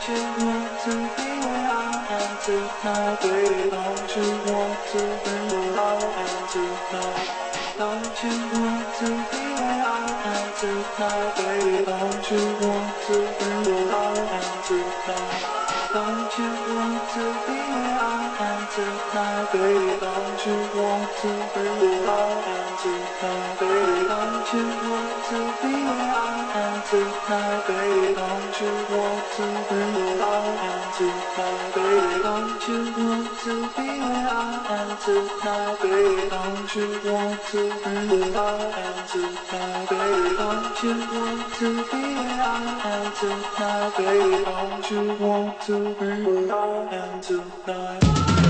you want to be where I am tonight, baby? Don't you want to be where I am tonight? Don't you want to be where I am tonight, baby? Don't you want to be where I am tonight? Don't you want to be where I am tonight, baby? Don't you want to be where I am tonight, baby? Don't you want to be where I am tonight, baby? Don't you want to be where I am tonight, baby? Don't you want to be where I am tonight, baby? Don't you want to be where I am tonight, baby? Don't you want to be where I am tonight, baby? Don't you want to be where I am tonight?